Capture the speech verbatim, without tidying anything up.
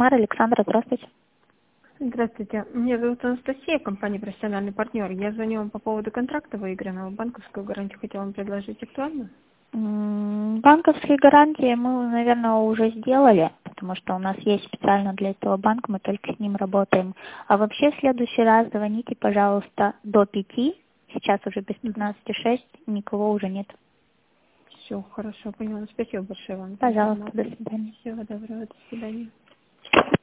Смар, Александра, здравствуйте. Здравствуйте. Меня зовут Анастасия, компания «Профессиональный партнер». Я звоню вам по поводу контракта выигранного. Банковскую гарантию хотела вам предложить. Актуально? М, Банковские гарантии мы, наверное, уже сделали, потому что у нас есть специально для этого банк, мы только с ним работаем. А вообще в следующий раз звоните, пожалуйста, до пяти. Сейчас уже без пятнадцати шесть, никого уже нет. Все, хорошо, поняла. Спасибо большое вам за Пожалуйста, до информацию. свидания. Всего доброго, до свидания.